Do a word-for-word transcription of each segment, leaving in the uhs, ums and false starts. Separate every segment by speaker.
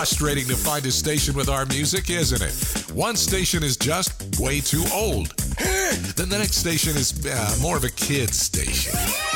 Speaker 1: frustrating to find a station with our music, isn't it? One station is just way too old. Then the next station is uh, more of a kid's station.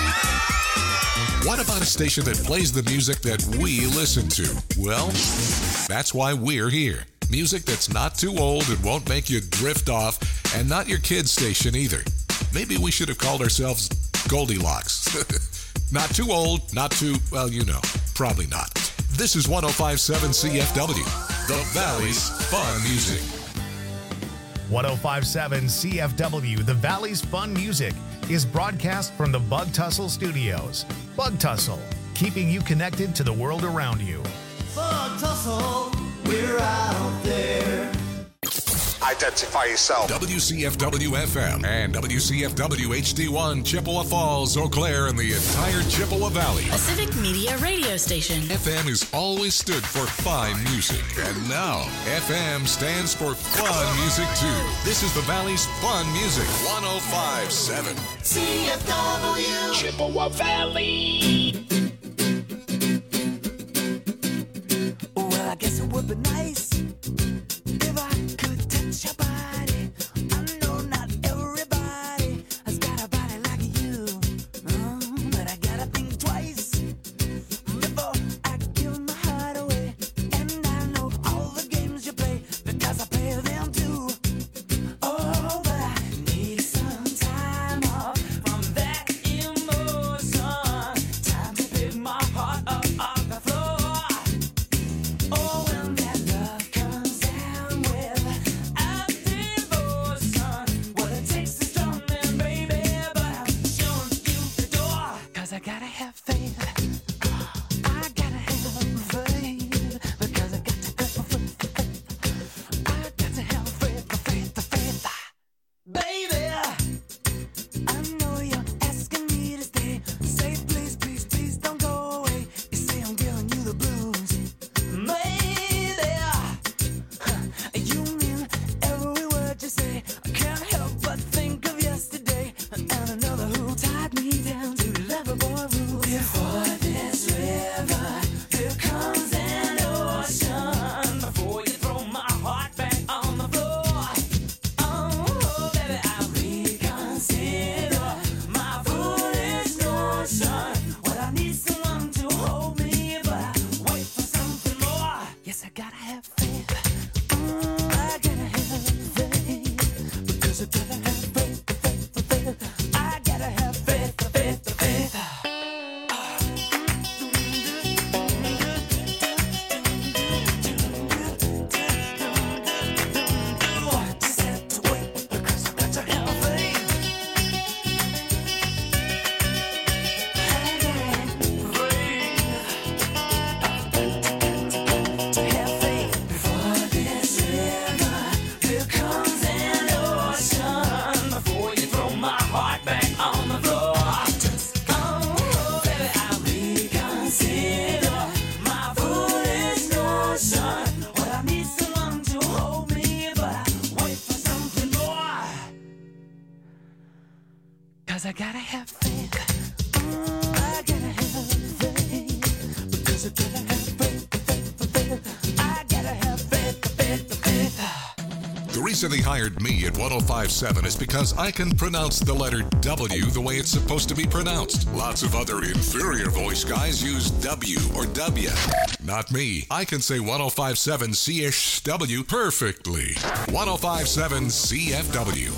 Speaker 1: What about a station that plays the music that we listen to? Well, that's why we're here. Music that's not too old and won't make you drift off, and not your kid's station either. Maybe we should have called ourselves Goldilocks. Not too old, not too, well, you know, probably not. This is one oh five point seven C F W, the Valley's Fun Music.
Speaker 2: one oh five point seven C F W, the Valley's Fun Music, is broadcast from the Bug Tussle Studios. Bug Tussle, keeping you connected to the world around you.
Speaker 3: Bug Tussle, we're out there.
Speaker 4: Identify yourself.
Speaker 1: W C F W F M and W C F W H D one, Chippewa Falls, Eau Claire, and the entire Chippewa Valley.
Speaker 5: A civic media radio station.
Speaker 1: F M has always stood for fine music, and now F M stands for fun music too. This is the Valley's Fun Music, one oh five point seven
Speaker 3: C F W
Speaker 6: Chippewa Valley.
Speaker 3: Well, I guess it would be nice if I could touch your body. I know not everybody has got a body like you, uh, but I gotta think twice before I give my heart away. And I know all the games you play because I play them too. Oh, but I need some time off from that emotion. Time to pick my heart up off the floor. Oh, when that love comes down with a devotion, what it takes is strong, man, baby, but I'm showing you the door. 'Cause I gotta have faith. I gotta have faith. Because I got to go for faith. I got to have faith, faith, faith. Baby, I know you're asking me to stay. Say please, please, please don't go away. You say I'm giving you the blues. Maybe you mean every word you say. I can't help but think of yesterday and another who tied me down to Loverboy rules. Before this river, here comes an ocean. Before you throw my heart back on the floor. Oh, baby, I'll reconsider my foolish notion. Well, I need someone to hold me, but I wait for something more. Yes, I gotta have faith. Mm, I gotta have faith. Because I gotta have faith, faith, faith. I gotta have faith, faith, faith. Just have to wait because I got to have faith. I gotta have faith. To have faith before this river, here comes an ocean. Before you throw my heart back on the floor. Just oh, baby, I'll reconsider my foolish notion. Well, I need someone to hold me, but I wait for something more. 'Cause I gotta have faith. Mm, I gotta have faith. Because I gotta have faith, faith, faith. I gotta have faith, faith, faith.
Speaker 1: The reason they hired me at one oh five point seven is because I can pronounce the letter W the way it's supposed to be pronounced. Lots of other inferior voice guys use W or W. Not me. I can say one oh five point seven C F W perfectly. one oh five point seven C F W.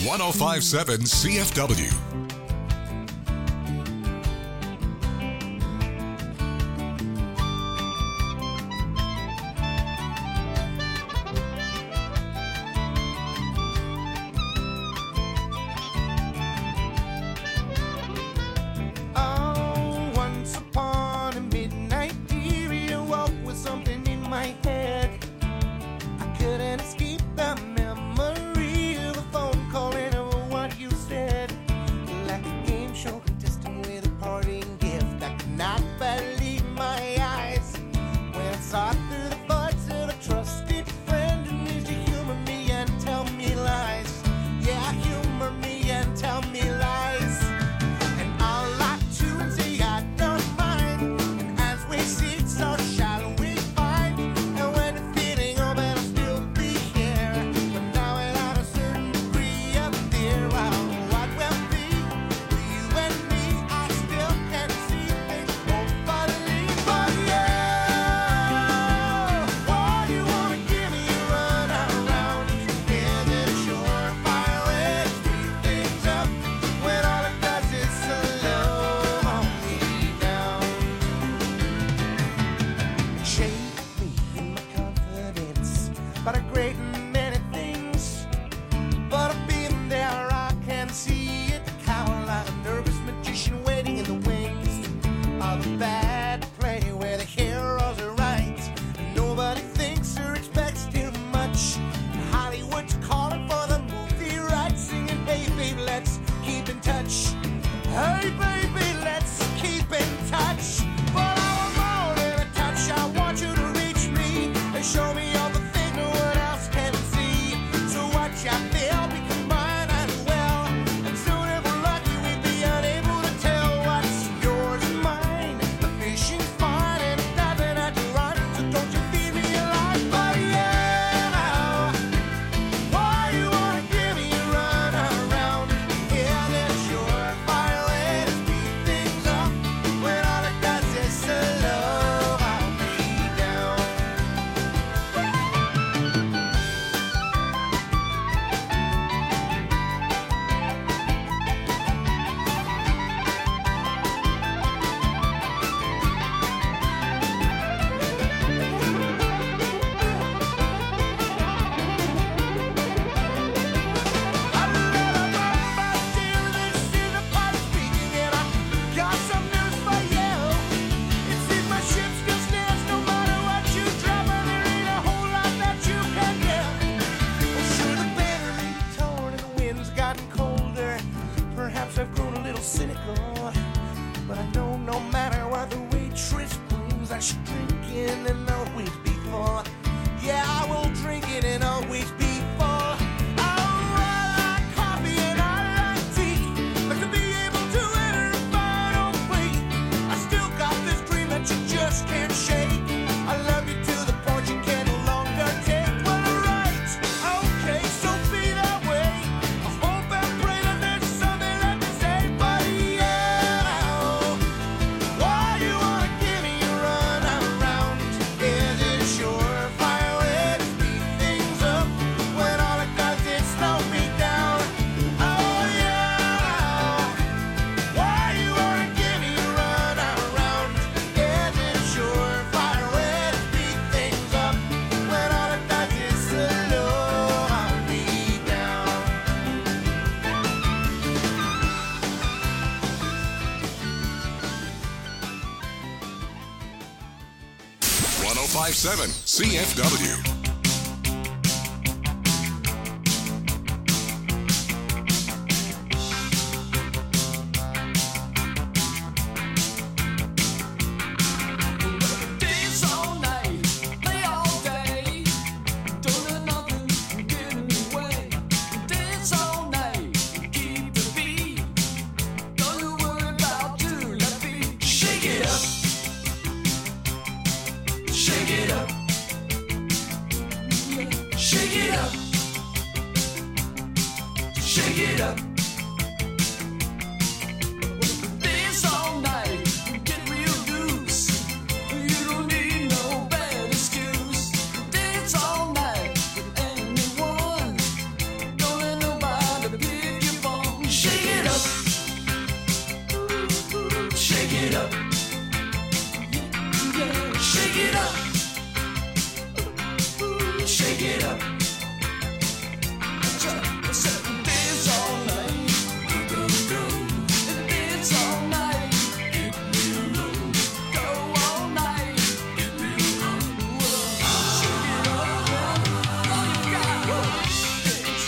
Speaker 1: one oh five point seven C F W. one oh five point seven C F W.
Speaker 7: Dance all night with anyone. Don't let nobody be
Speaker 3: Shake it up. Dance all night. Dance all night. Go all night. Shake it up. All you got. Dance.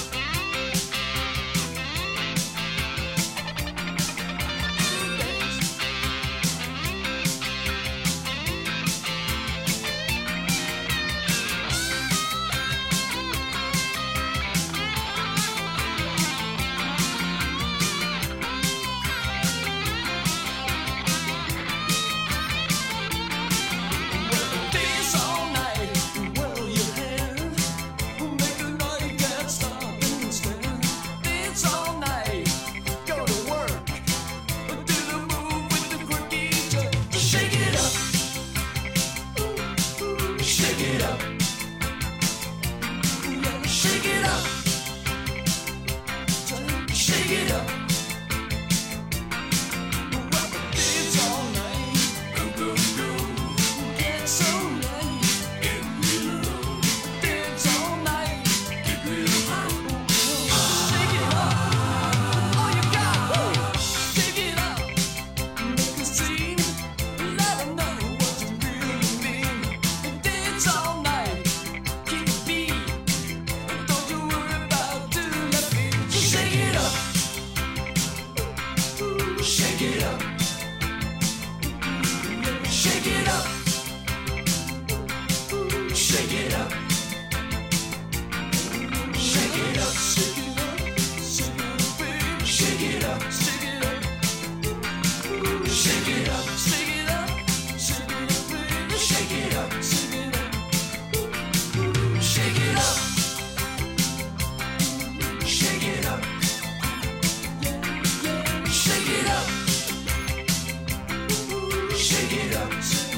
Speaker 3: Dance all night. Whirl your hair. Make a night can't stop and stand. Dance all night. Go to work. Do the move with the quirky jerk. Shake it up. Shake it up. Shake it up. Shake it up. Dance all night. Get so nice. Dance all night. Shake it up. All you got. Shake it up. Make a scene. Let 'em know what you really mean. Dance all night. Keep it beat. Don't you worry about doing nothing. Shake it up. Shake it up. Shake it up. Shake it up. Shake it up. Shake it up. Shake it up, baby. Shake it up. Shake it up. Shake it up. Shake it up. Shake it up, baby. Shake it up. Shake it up. Shake it up. Shake it up. Shake it up. Shake it up.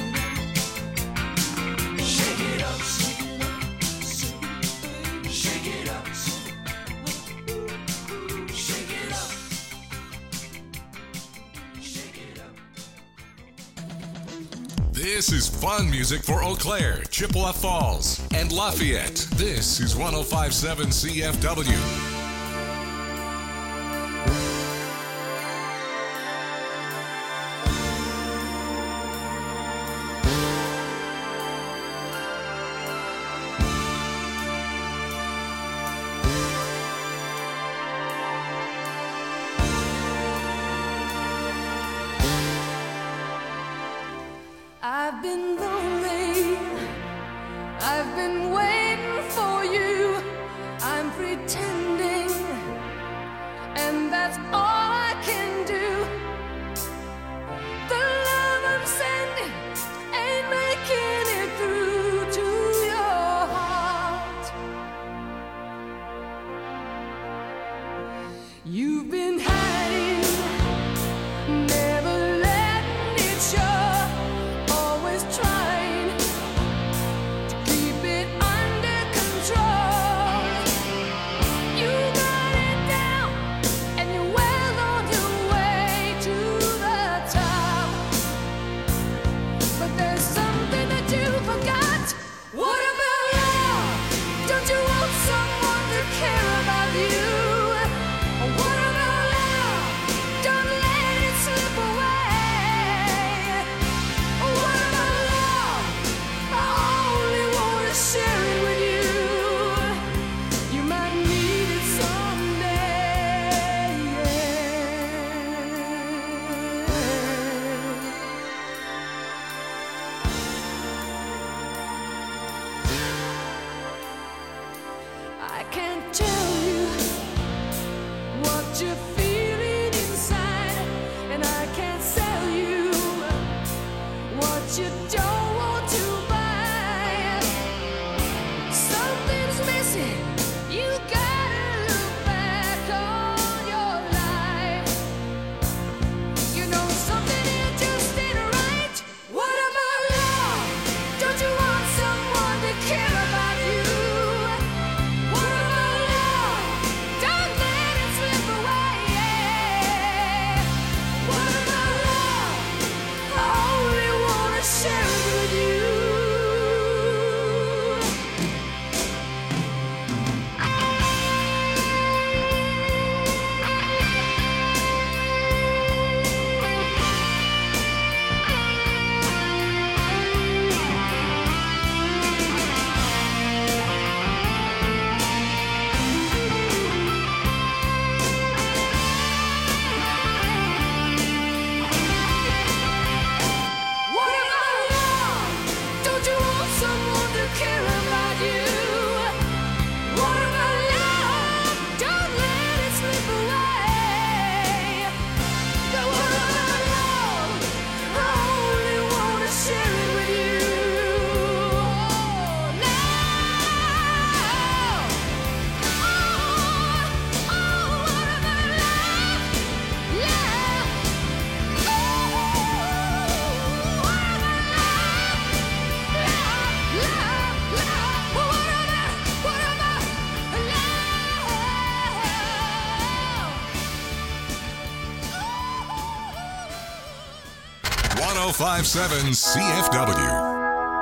Speaker 3: Shake it up. Shake it up. Shake it up. Shake it up.
Speaker 1: This is fun music for Eau Claire, Chippewa Falls, and Lafayette. This is one oh five point seven C F W.
Speaker 7: I've been lonely. I've been waiting for you. I'm pretending, and that's all I can do. The love I'm sending ain't making it through to your heart. You've been hiding, never letting it show. Always trying to keep it under
Speaker 1: oh five seven C F W.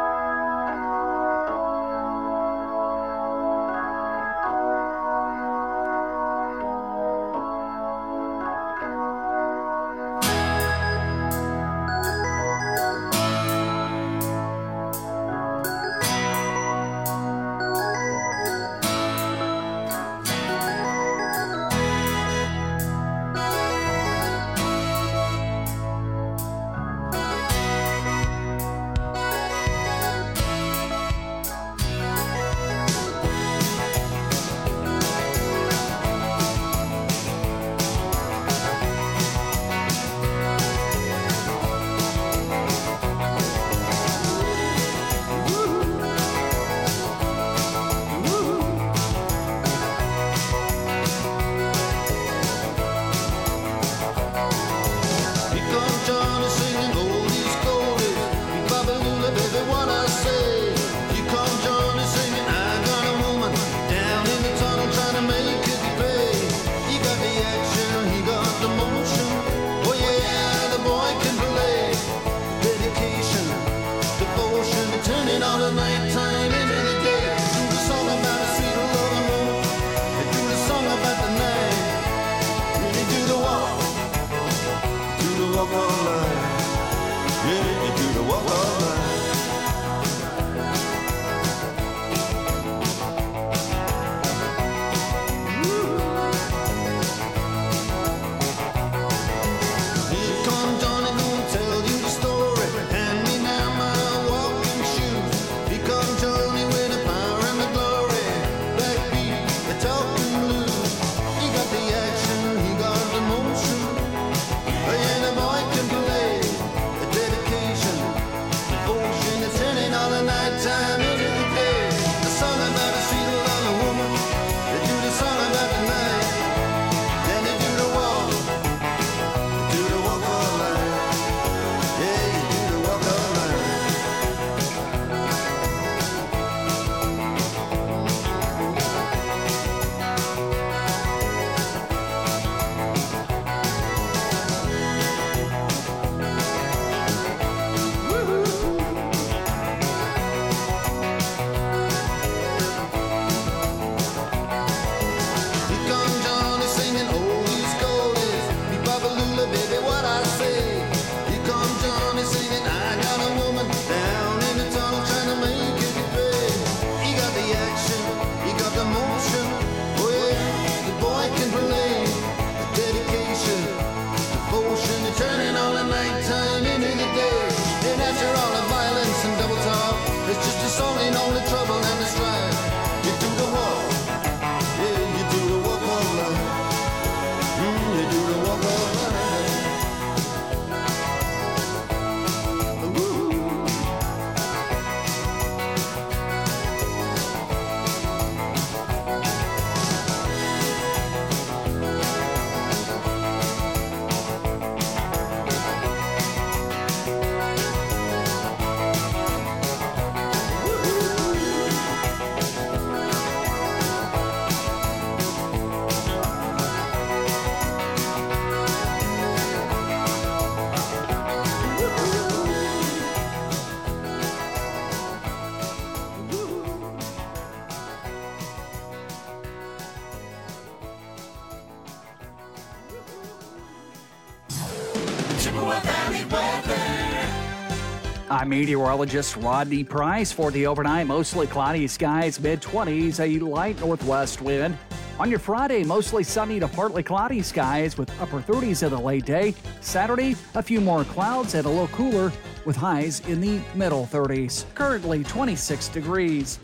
Speaker 8: I'm meteorologist Rodney Price for the overnight. Mostly cloudy skies, mid twenties, a light northwest wind. On your Friday, mostly sunny to partly cloudy skies with upper thirties in the late day. Saturday, a few more clouds and a little cooler with highs in the middle thirties. Currently twenty-six degrees.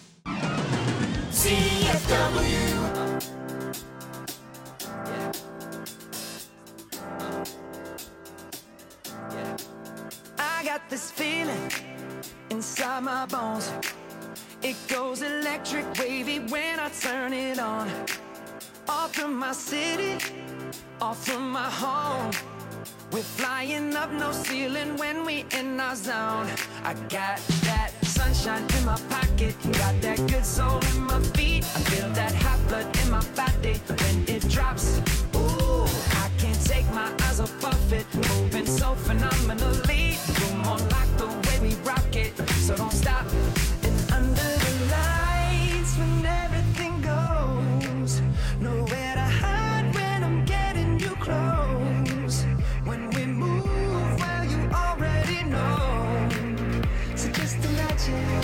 Speaker 3: C F W. I got this feeling inside my bones. It goes electric wavy when I turn it on. Off from my city, off from my home. We're flying up no ceiling when we in our zone. I got that sunshine in my pocket, got that good soul in my feet. I feel that hot blood in my body when it drops. Ooh, I can't take my eyes off it. Moving so phenomenally. You're more like the way we rock it. So don't stop. And under the lights, when everything goes, nowhere to hide when I'm getting you close. When we move, well, you already know. So just imagine.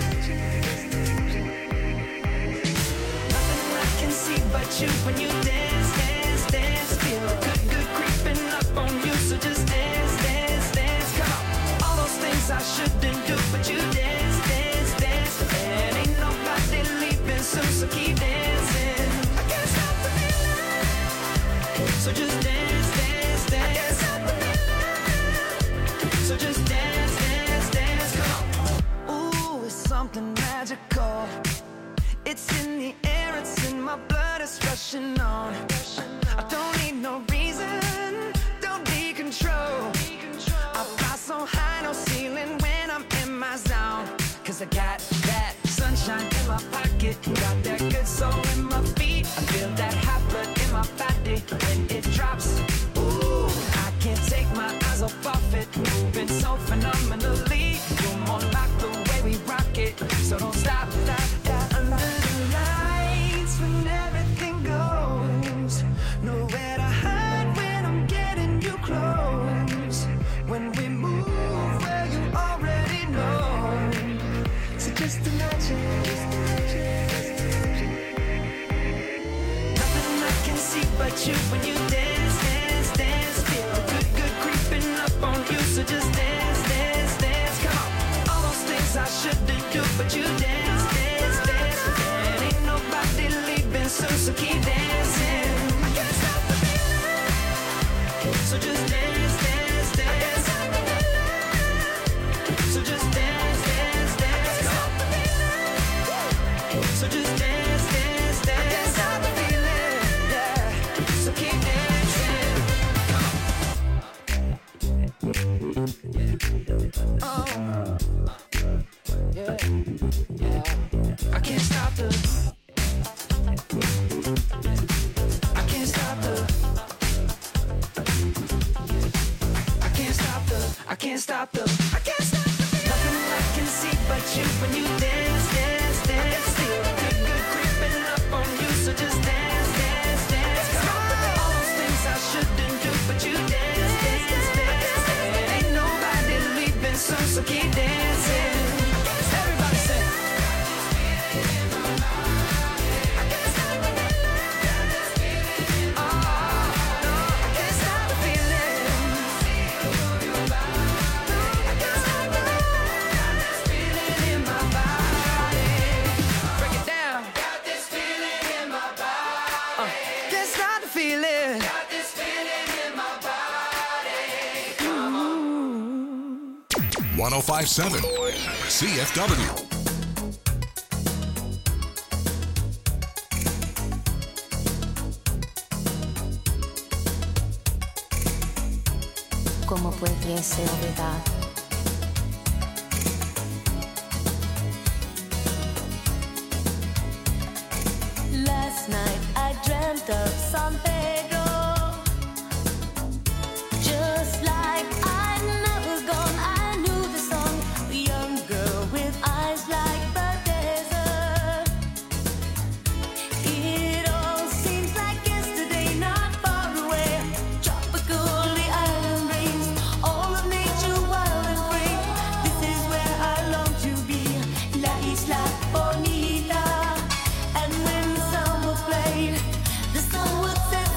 Speaker 3: Nothing I can see but you when you dance, dance, dance. Feel good, good creeping up on you. So just dance, dance, dance. Come on. All those things I shouldn't do, but you dance, dance, dance. And ain't nobody leaving soon, so keep dancing. I can't stop the feeling. So just dance, dance, dance. I can't stop the feeling. So just dance, dance, dance. Come on. Ooh, it's something magical. It's in the air, it's in my blood, it's rushing on. I don't need no reason, don't need control. I fly so high, no ceiling when I'm in my zone. Cause I got that sunshine in my pocket, got that good soul in my feet. I feel that hot blood in my body when it drops. Ooh, I can't take my eyes off of it, moving so phenomenally. You're more like the way we rock it, so don't stop, stop, stop. Under the lights when everything goes, nowhere to hide when I'm getting you close. When we move, well, you already know. So just imagine. Nothing I can see but you when you dance, dance, dance. Feel good, good creeping up on you. So just dance, dance, dance. Come on. All those things I shouldn't do, but you dance, dance, dance. And ain't nobody leaving soon, so keep dancing. I can't stop the feeling. So just dance, dance, dance. I can't stop the feeling. So just dance, dance, dance. I can't stop the feeling. So just dance, dance, dance. I can't stop the feeling. Yeah. So keep dancing. Oh. Yeah. Yeah. I can't stop the. I can't stop the. I can't stop the. I can't stop the. I can't stop the. Nothing I can see but you when you dance, dance, dance. Feel good, good creeping up on you. So just dance, dance, dance. All those things I shouldn't do, but you dance, dance, dance. And ain't nobody leaving soon, so keep dancing. Everybody sing.
Speaker 1: one oh five point seven C F W.
Speaker 9: ¿Cómo pudiese olvidar? Last night I dreamt of San Pedro, just like I'd never gone. I knew the song, a young girl with eyes like the desert. It all seems like yesterday, not far away. Tropical, the island rains, all of nature wild and free. This is where I long to be, La Isla Bonita. And when the song was played, the sun would set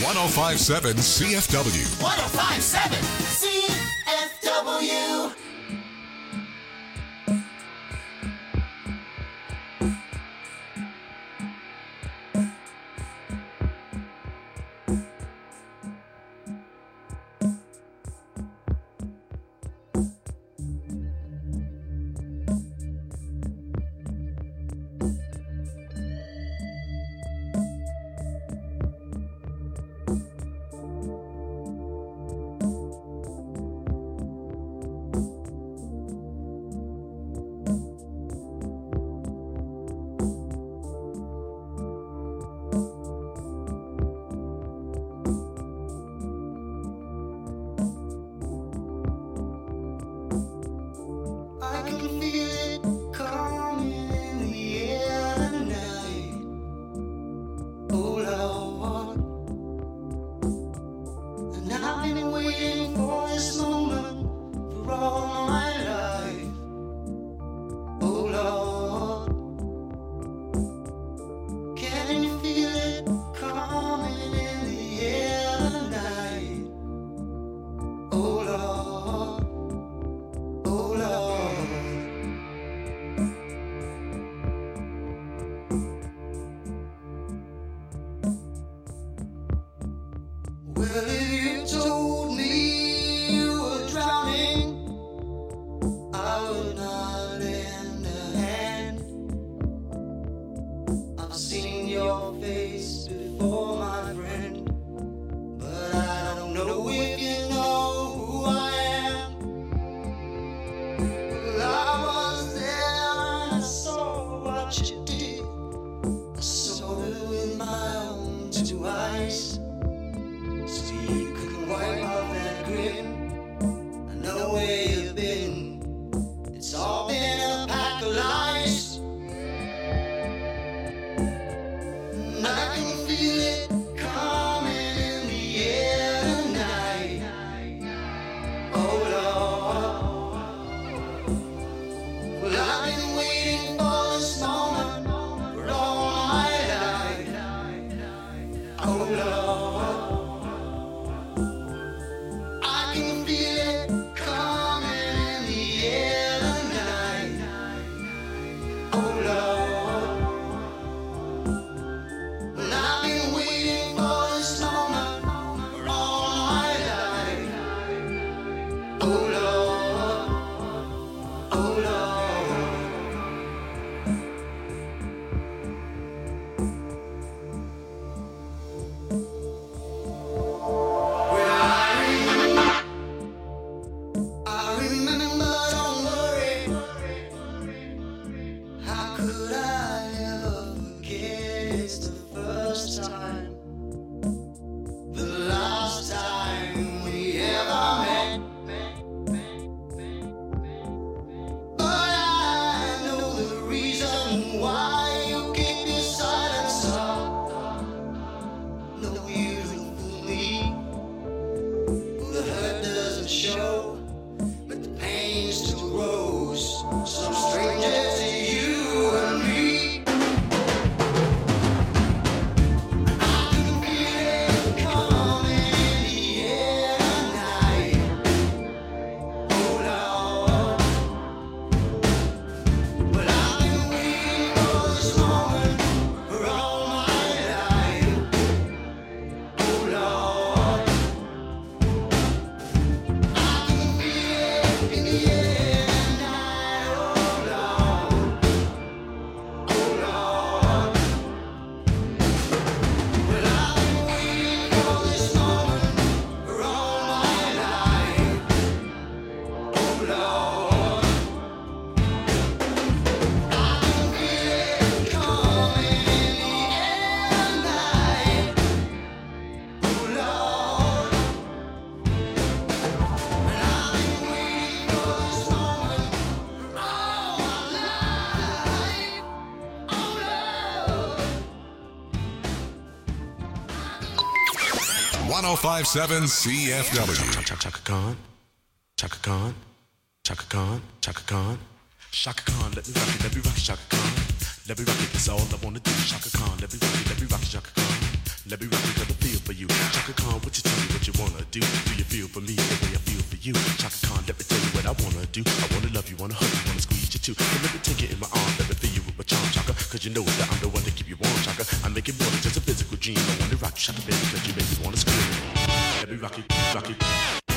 Speaker 1: one oh five point seven C F W.
Speaker 3: one oh five point seven C F W.
Speaker 1: one oh five point seven C F W.
Speaker 10: Chaka Khan, Chaka Khan, Chaka Khan, Chaka Khan, Chaka Khan, let me rock it, let me rock it, Chaka Khan. Let me rock it, that's all I wanna do. Chaka Khan, let me rock it, let me rock it, Chaka Khan. Let me rock it, got the feel for you. Chaka Khan, what you tell me what you wanna do? Do you feel for me the way I feel for you? Chaka Khan, let me tell you what I wanna do. I wanna love you, wanna hug you, wanna squeeze you too. So let me take you in my arms, let me feel you with my charm, Chaka. Cause you know that I'm the one to keep you warm, Chaka. I make it more than just a physical dream. I wanna rock you, Chaka, baby, cause you make me wanna scream. Let me rock you, rock you.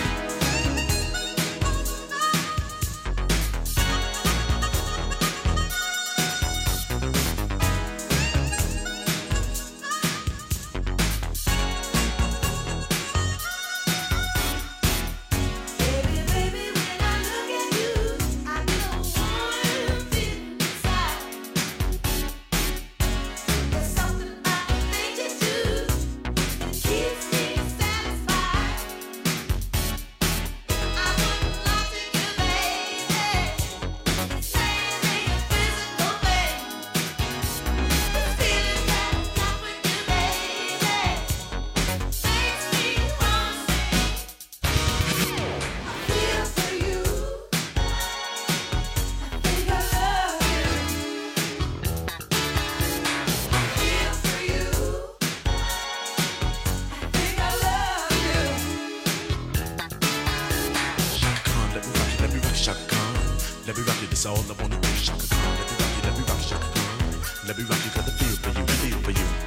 Speaker 10: All I wanna do is Chaka Khan. Let me rock you, let me rock you, Chaka Khan. Let me rock you cause I feel for you, feel for you.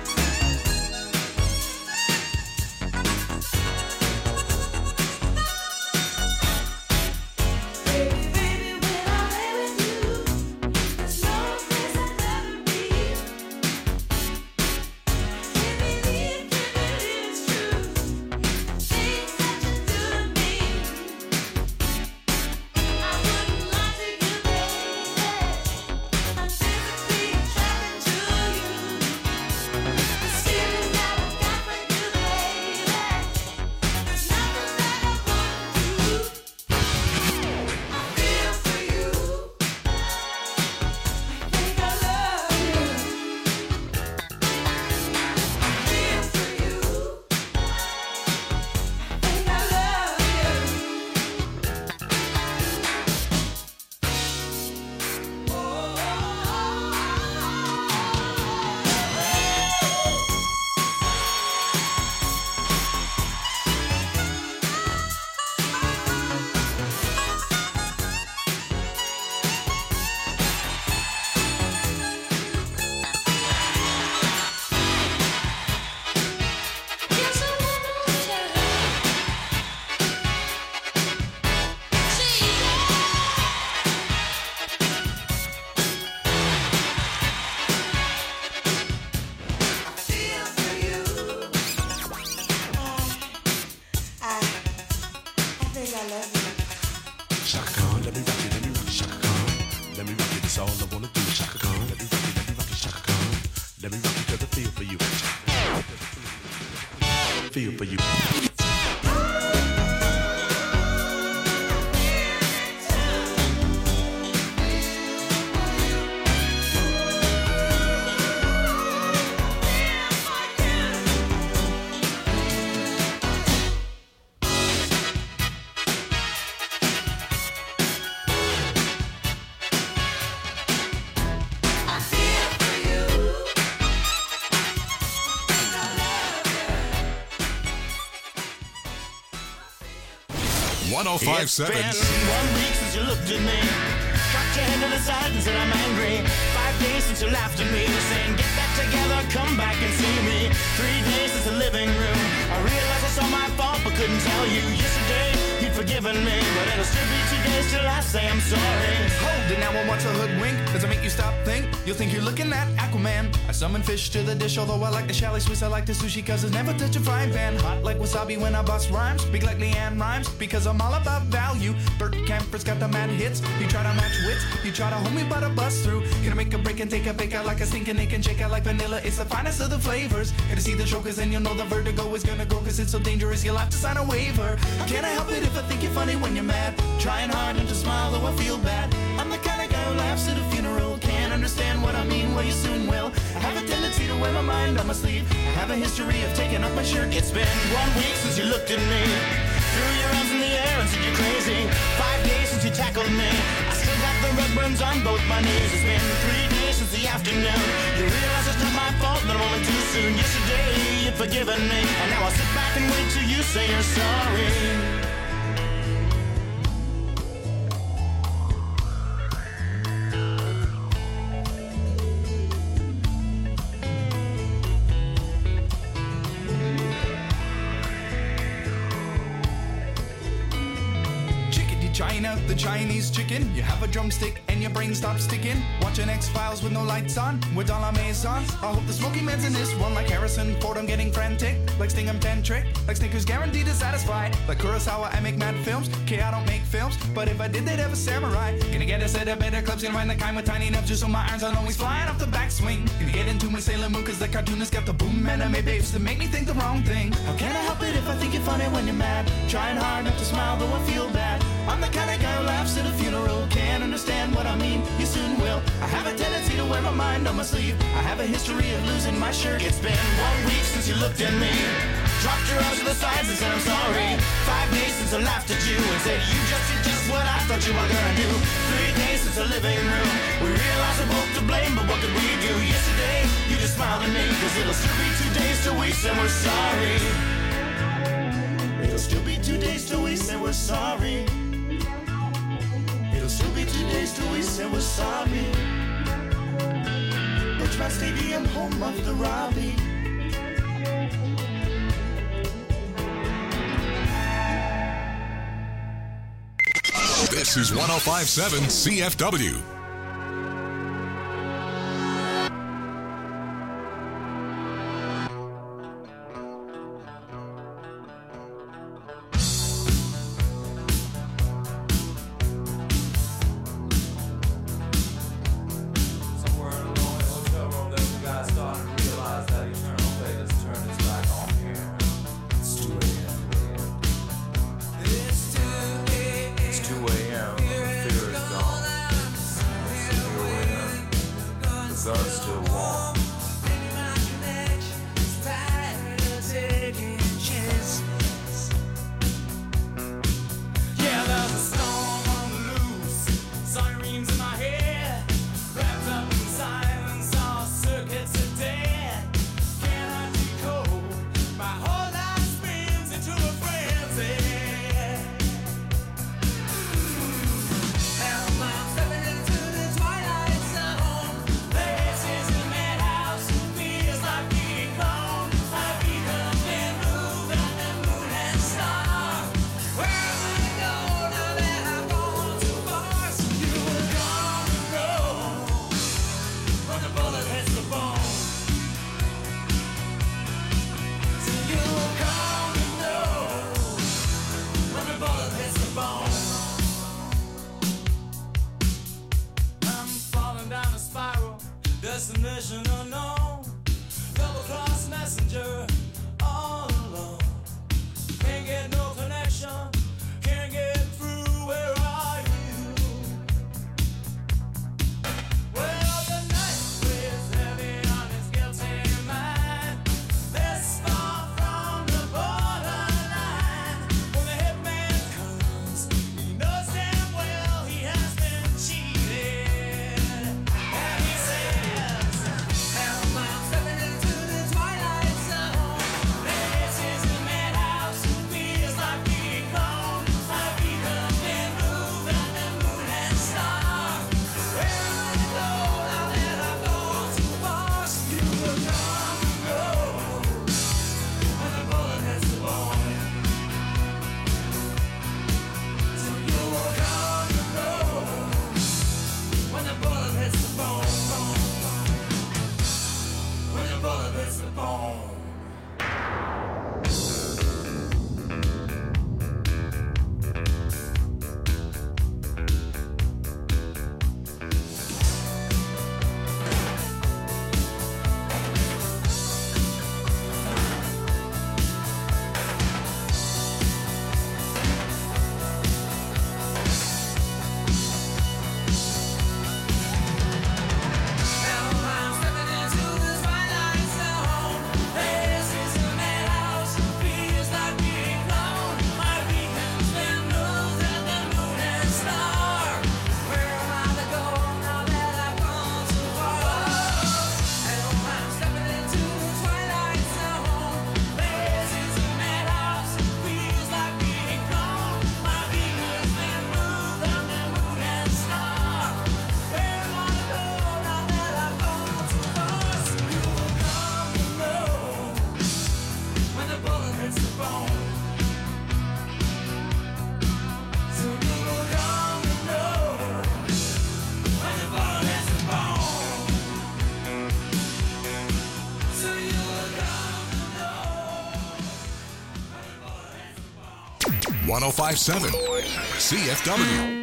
Speaker 10: Feel for you.
Speaker 1: one oh five point seven.
Speaker 6: It's been one week since you looked at me. Cocked your head to the side and said I'm angry. Five days since you laughed at me, saying get back together, come back and see me. Three days since the living room. I realized I saw my fault but couldn't tell you. Yesterday you'd forgiven me, but it'll still be two days till I say I'm sorry.
Speaker 11: Hold it now, I want to hoodwink. Does it make you stop think? You'll think you're looking at Aquaman. I summon fish to the dish, although I like the chalet Swiss. I like the sushi cause it's never touch a frying pan. Hot like wasabi when I bust rhymes. Big like Leanne rhymes because I'm all about value. Bert Camper's got the mad hits. You try to match wits, you try to hold me but I bust through. Gonna make a break and take a bake out like a stinking Nick and shake out like vanilla. It's the finest of the flavors. Gonna see the show cause then you'll know the vertigo is gonna go cause it's so dangerous you'll have to sign a waiver. Can I help it if I think you're funny when you're mad? Trying hard not to smile though I feel bad. I'm the kind of guy who laughs at a funeral. Can't understand what I mean, well you soon will. I have a tendency to wear my mind on my sleeve. I have a history of taking off my shirt.
Speaker 6: It's been one week since you looked at me. Threw your arms in the air and said you're crazy. Five days since you tackled me. I still got the red burns on both my knees. It's been three days since the afternoon. You realize it's not my fault, but I'm only too soon. Yesterday you you'd forgiven me, and now I'll sit back and wait till you say you're sorry.
Speaker 11: China, the Chinese chicken. You have a drumstick and your brain stops sticking. Watching X-Files with no lights on, with all our maisons. I hope the smoky man's in this one like Harrison Ford. I'm getting frantic, like Sting and Pentrick. Like Snickers guaranteed to satisfy. Like Kurosawa, I make mad films. Okay, I don't make films, but if I did, they'd have a samurai. Gonna get a set of better clips, gonna find the kind with tiny enough just so my irons aren't always flying off the backswing. Gonna get into my Sailor Moon cause the cartoonist got the boom anime babes to make me think the wrong thing. How can I help it if I think you're funny when you're mad? Trying hard not to smile, though I feel bad. I'm the kind of guy who laughs at a funeral. Can't understand what I mean, you soon will. I have a tendency to wear my mind on my sleeve. I have a history of losing my shirt. It's been one week since you looked at me, dropped your arms to the sides and said I'm sorry. Five days since I laughed at you and said you just did just what I thought you were gonna do. Three days since the living room, we realized we're both to blame, but what could we do? Yesterday, you just smiled at me, cause it'll still be two days till we say we're sorry. It'll still be two days till we say we're sorry. It'll still be two days till we say we're sorry. Bridgman Stadium, home of the Robbie.
Speaker 1: This is one oh five point seven C F W.
Speaker 12: It's two a.m. Fear is gone.
Speaker 1: one oh five point seven C F W.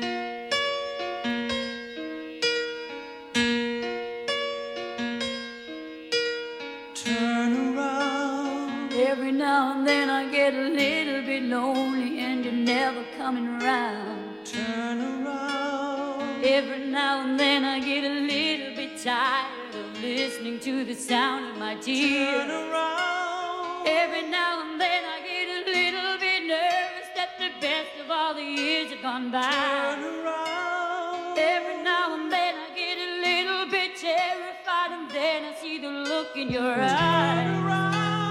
Speaker 7: Every now and then I get a little bit lonely and you're never coming around. Turn around. Every now and then I get a little bit tired of listening to the sound of my tears. Turn around. Every now and then I get a little bit nervous that the best of all the years have gone by. Turn around. Every now and then I get a little bit terrified and then I see the look in your eyes. Turn around.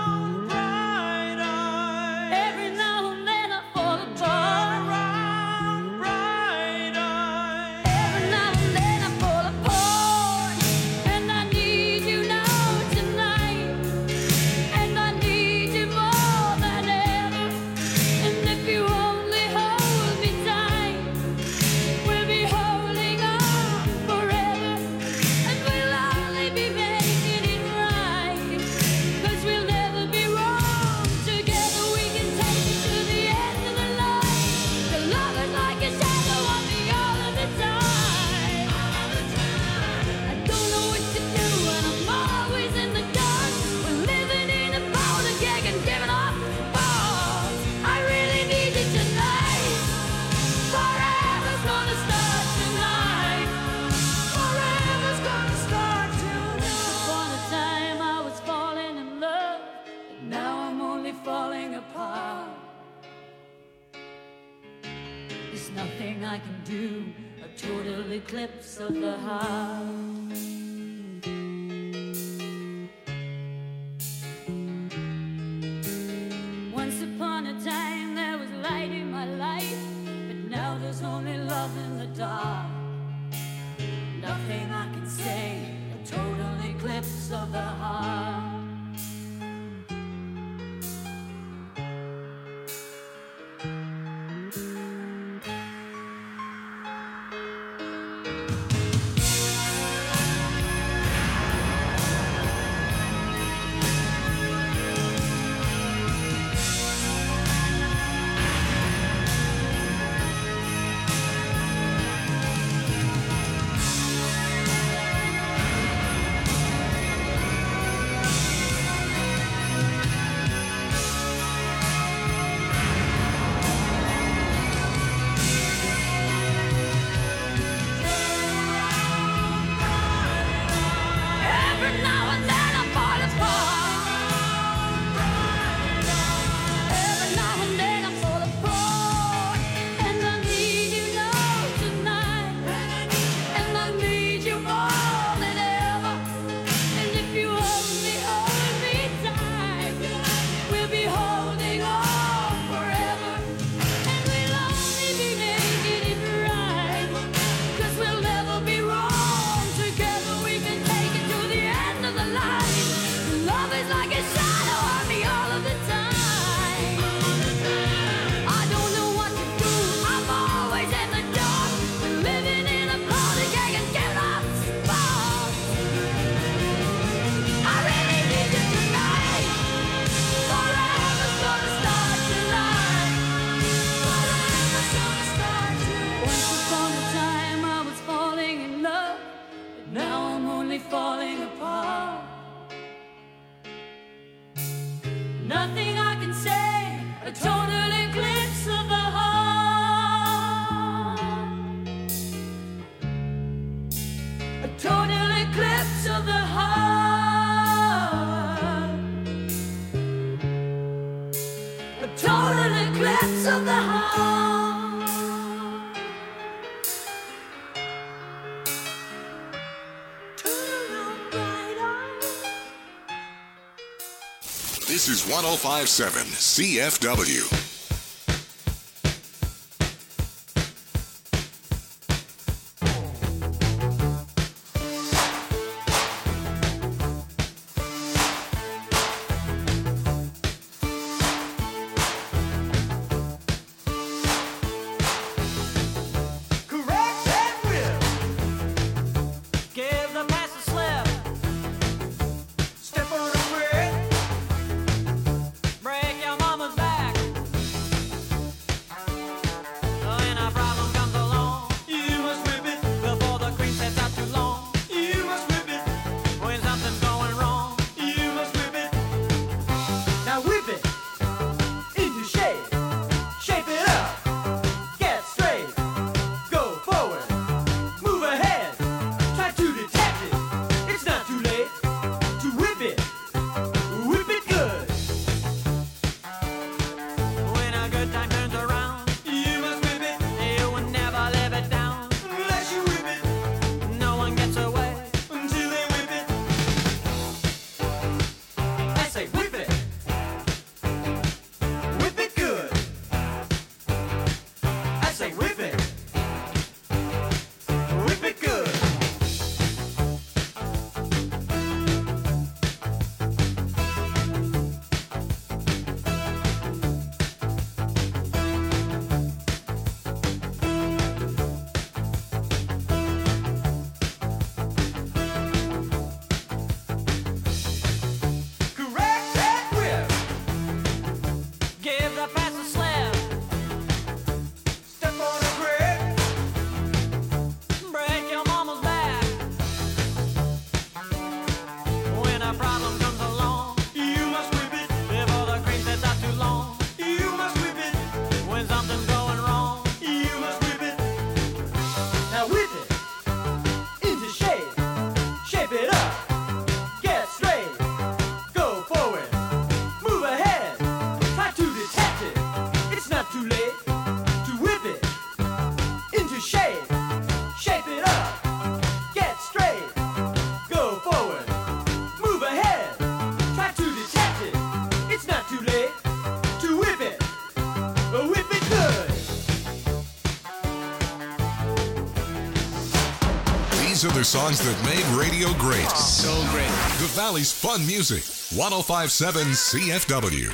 Speaker 7: I can do a total eclipse of the heart. Once upon a time there was light in my life, but now there's only love in the dark. Nothing I can say, a total eclipse of the heart.
Speaker 1: This is one oh five point seven C F W.
Speaker 6: Step on the wheel, break your mama's back.
Speaker 1: These are the songs that made radio great.
Speaker 12: So great.
Speaker 1: The Valley's Fun Music. one oh five point seven C F W.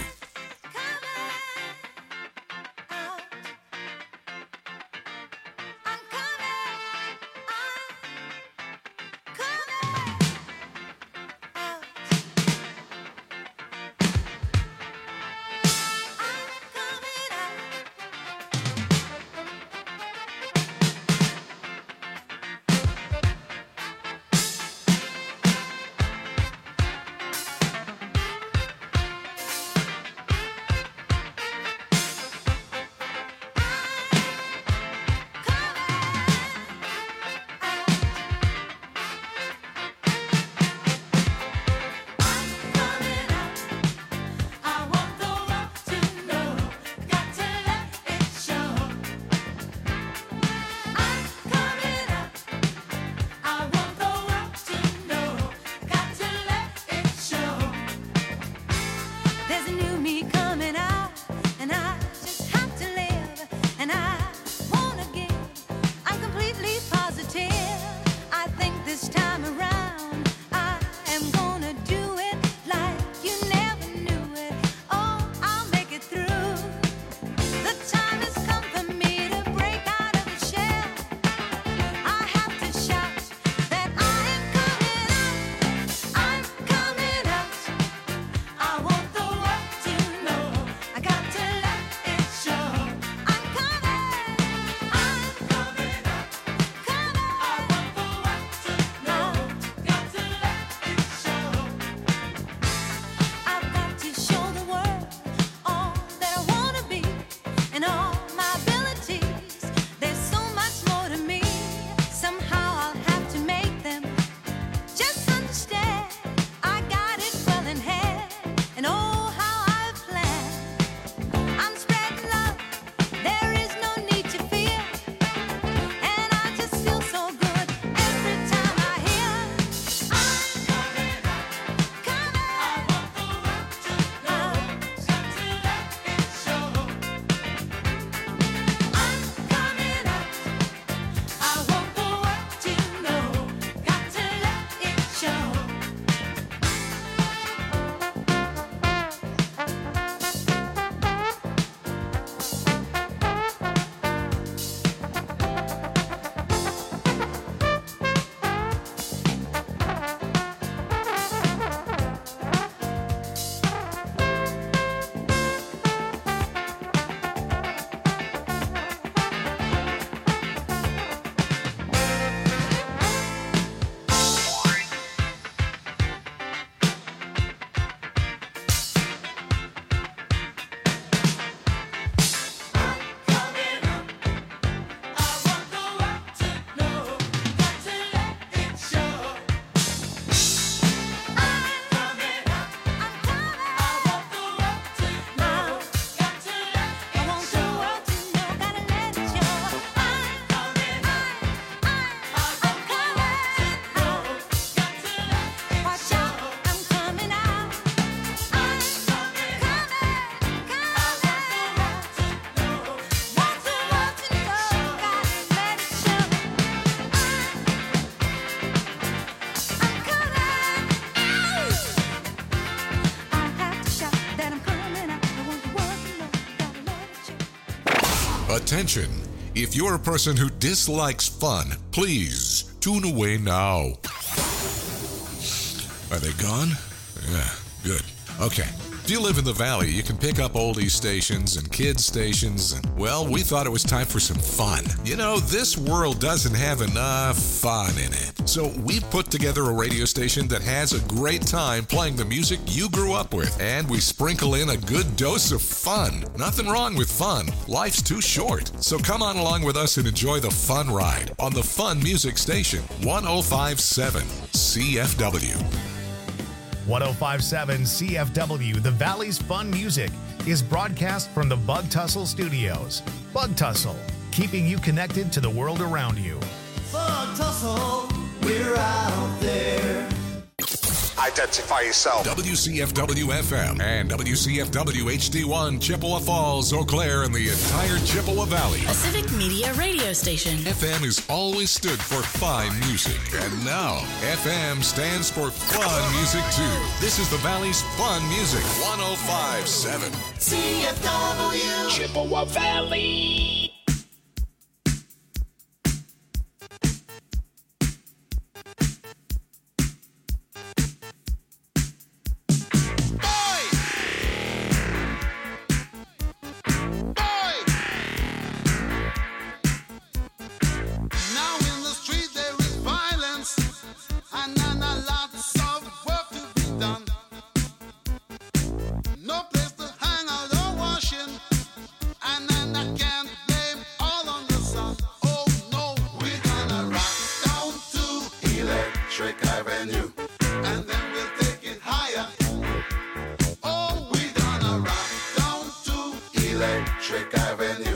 Speaker 1: Attention! If you're a person who dislikes fun, please tune away now. Are they gone? Yeah, good. Okay. If you live in the Valley, you can pick up oldies stations and kids stations, and, well, we thought it was time for some fun. You know, this world doesn't have enough fun in it. So we put together a radio station that has a great time playing the music you grew up with, and we sprinkle in a good dose of fun. Nothing wrong with fun. Life's too short. So come on along with us and enjoy the fun ride on the Fun Music Station, one oh five point seven C F W.
Speaker 2: one oh five point seven C F W, the Valley's Fun Music, is broadcast from the Bug Tussle Studios. Bug Tussle, keeping you connected to the world around you.
Speaker 3: Bug Tussle, we're out there.
Speaker 4: Identify yourself.
Speaker 1: W C F W F M and W C F W H D one, Chippewa Falls, Eau Claire, and the entire Chippewa Valley.
Speaker 5: A civic media radio station.
Speaker 1: F M has always stood for fine music, and now F M stands for fun music too. This is the Valley's fun music. one oh five point seven
Speaker 3: C F W
Speaker 12: Chippewa Valley.
Speaker 13: Electric Avenue.